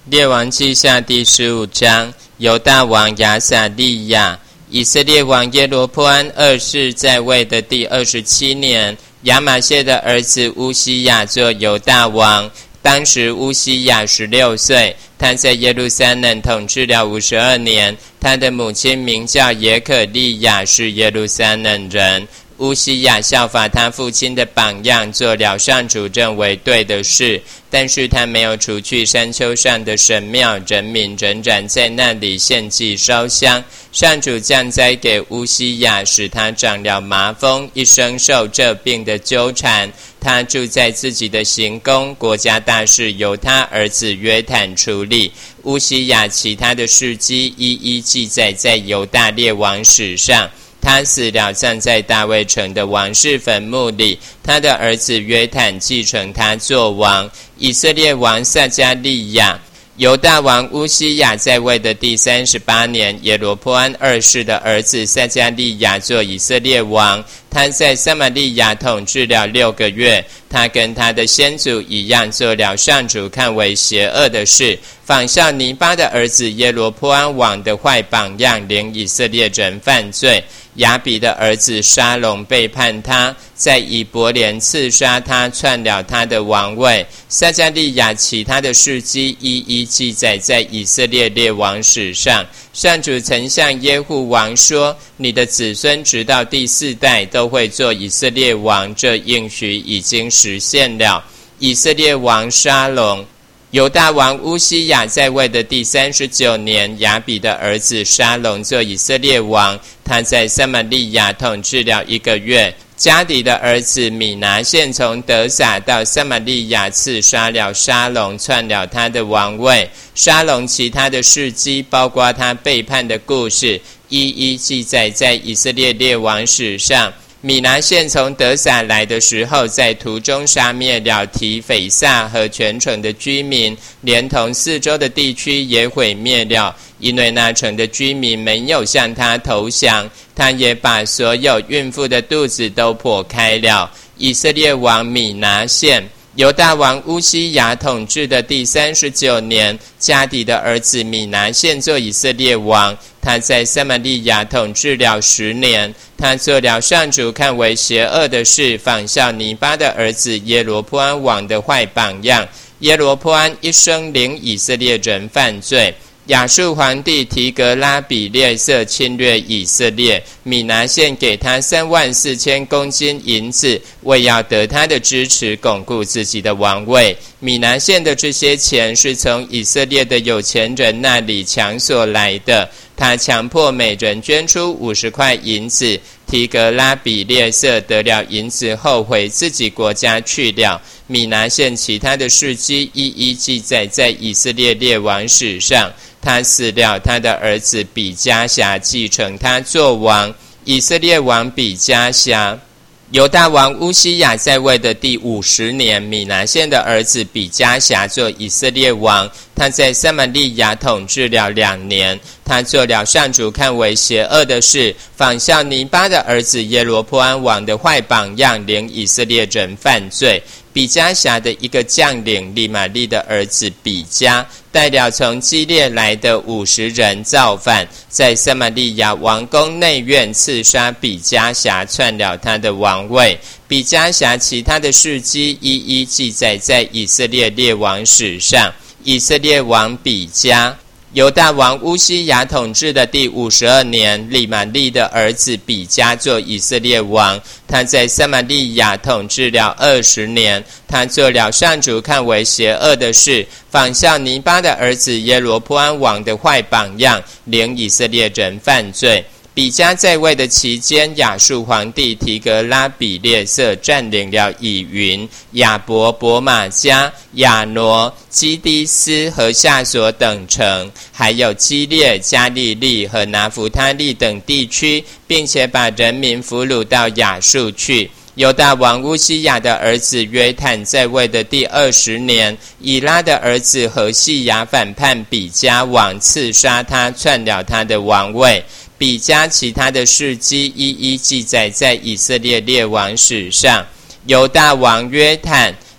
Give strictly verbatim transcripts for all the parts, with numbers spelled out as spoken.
列王记下第十五章，犹大王亚撒利亚。以色列王耶罗波安二世在位的第二十七年，亚玛谢的儿子乌西亚做犹大王。当时乌西亚十六岁，他在耶路撒冷统治了五十二年。他的母亲名叫耶可利亚，是耶路撒冷人。乌西亚效法他父亲的榜样，做了上主认为对的事，但是他没有除去山丘上的神庙，人民仍然在那里献祭烧香。上主降灾给乌西亚，使他长了麻风，一生受这病的纠缠。他住在自己的行宫，国家大事由他儿子约坦处理。乌西亚其他的事迹一一记载在犹大列王史上。他死了，葬在大卫城的王室坟墓里。他的儿子约坦继承他做王。以色列王撒迦利亚。犹大王乌西亚在位的第三十八年，耶罗波安二世的儿子撒迦利亚做以色列王。他在撒玛利亚统治了六个月。他跟他的先祖一样，做了上主看为邪恶的事，仿效尼巴的儿子耶罗波安王的坏榜样，领以色列人犯罪。亚比的儿子沙龙背叛他，在以伯莲刺杀他，篡了他的王位。撒迦利亚其他的事迹一一记载在以色列列王史上。上主曾向耶户王说，你的子孙直到第四代都会做以色列王，这应许已经实现了。以色列王沙龙。犹大王乌西亚在位的第三十九年，亚比的儿子沙龙做以色列王。他在撒玛利亚统治了一个月。加底的儿子米拿现从德撒到撒玛利亚，刺杀了沙龙，篡了他的王位。沙龙其他的事迹，包括他背叛的故事，一一记载在以色列列王史上。米拿现从德撒来的时候，在途中杀灭了提斐萨和全城的居民，连同四周的地区也毁灭了，因为那城的居民没有向他投降。他也把所有孕妇的肚子都剖开了。以色列王米拿现。犹大王乌西亚统治的第三十九年，加底的儿子米拿现做以色列王。他在撒玛利亚统治了十年。他做了上主看为邪恶的事，仿效尼巴的儿子耶罗波安王的坏榜样。耶罗波安一生领以色列人犯罪。亚述皇帝提格拉比列色侵略以色列，米拿现给他三万四千公斤银子，为要得他的支持，巩固自己的王位。米拿现的这些钱是从以色列的有钱人那里强索来的。他强迫每人捐出五十块银子。提格拉比列色得了银子后，回自己国家去了。米拿现其他的事迹一一记载在以色列列王史上。他死了，他的儿子比加辖继承他做王。以色列王比加辖。犹大王乌西亚在位的第五十年，米拿现的儿子比加辖做以色列王。他在撒玛利亚统治了两年。他做了上主看为邪恶的事，仿效尼巴的儿子耶罗波安王的坏榜样，领以色列人犯罪。比加辖的一个将领利玛利的儿子比加，带了从基列来的五十人造反，在撒玛利亚王宫内院刺杀比加辖，篡了他的王位。比加辖其他的事迹一一记载在以色列列王史上。以色列王比加。犹大王乌西亚统治的第五十二年，利玛利的儿子比加做以色列王。他在撒玛利亚统治了二十年。他做了上主看为邪恶的事，仿效尼巴的儿子耶罗波安王的坏榜样，领以色列人犯罪。比加在位的期间，亚述皇帝提格拉比列色占领了以云、亚伯、伯玛加、亚挪、基低斯和夏所等城，还有基列、加利利和拿弗他利等地区，并且把人民俘虏到亚述去。犹大王乌西亚的儿子约坦在位的第二十年，以拉的儿子何西亚反叛比加王，刺杀他，篡了他的王位。比加其他的事迹一一记载在以色列列王史上。犹大王约坦。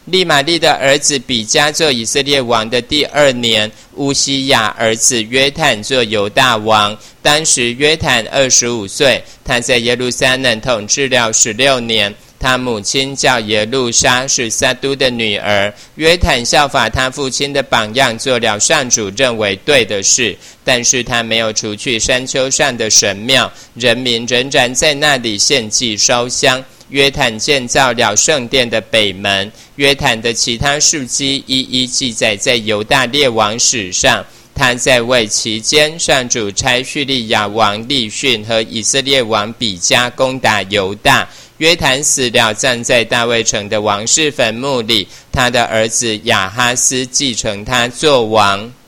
利玛利的儿子比加做以色列王的第二年，乌西雅儿子约坦做犹大王。当时约坦二十五岁，他在耶路撒冷统治了十六年。他母亲叫耶路沙，是撒都的女儿。约坦效法他父亲的榜样，做了上主认为对的事，但是他没有除去山丘上的神庙，人民仍然在那里献祭烧香。约坦建造了圣殿的北门。约坦的其他事迹一一记载在犹大列王史上。他在位期间，上主差叙利亚王利逊和以色列王比加攻打犹大。约坦死了，葬在大卫城的王室坟墓里，他的儿子亚哈斯继承他做王。